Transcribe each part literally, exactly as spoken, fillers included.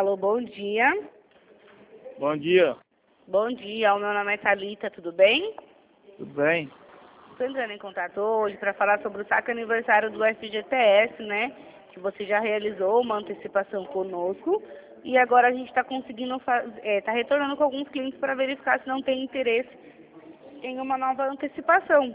Alô, bom dia. Bom dia. Bom dia, o meu nome é Thalita, tudo bem? Tudo bem? Estou entrando em contato hoje para falar sobre o saque aniversário do F G T S, né? Que você já realizou uma antecipação conosco e agora a gente está conseguindo, está retornando com alguns clientes para verificar se não tem interesse em uma nova antecipação.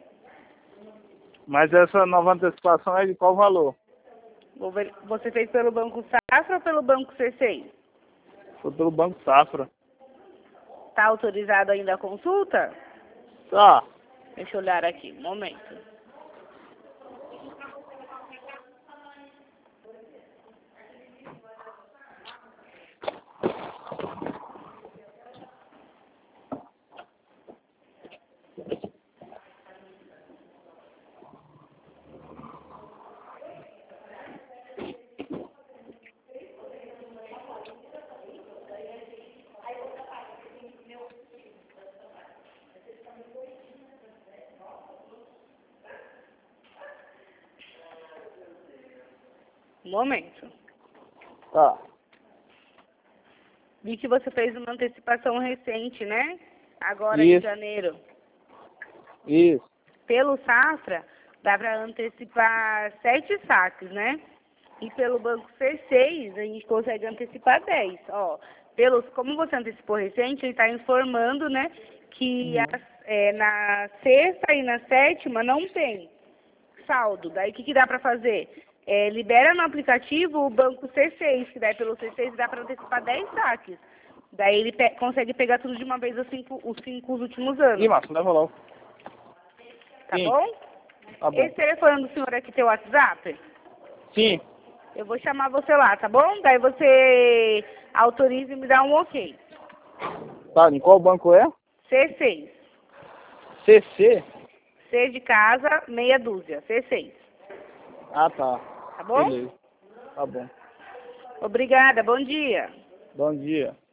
Mas essa nova antecipação é de qual valor? Você fez pelo Banco Safra ou pelo Banco C seis? Foi pelo Banco Safra. Está autorizado ainda a consulta? Tá. Deixa eu olhar aqui, um momento. Um momento. Tá. Vi que você fez uma antecipação recente, né? Agora Isso. em janeiro. Isso. Pelo Safra, dá para antecipar sete saques, né? E pelo Banco C seis, a gente consegue antecipar dez. Ó, pelos, como você antecipou recente, ele está informando, né, que Uhum. as, é, na sexta e na sétima não tem saldo. Daí o que, que dá para fazer? É, libera no aplicativo o Banco C seis, que daí pelo C seis dá para antecipar dez saques. Daí ele pe consegue pegar tudo de uma vez os cinco, os cinco os últimos anos. Ih, Márcio, leva logo. Tá Sim. bom? Tá bom. Esse telefone do senhor aqui tem o WhatsApp? Sim. Eu vou chamar você lá, tá bom? Daí você autoriza e me dá um ok. Tá, em qual banco é? C seis. C C? C de casa, meia dúzia. C seis. Ah, tá. Tá bom? Beleza. Tá bom. Obrigada, bom dia. Bom dia.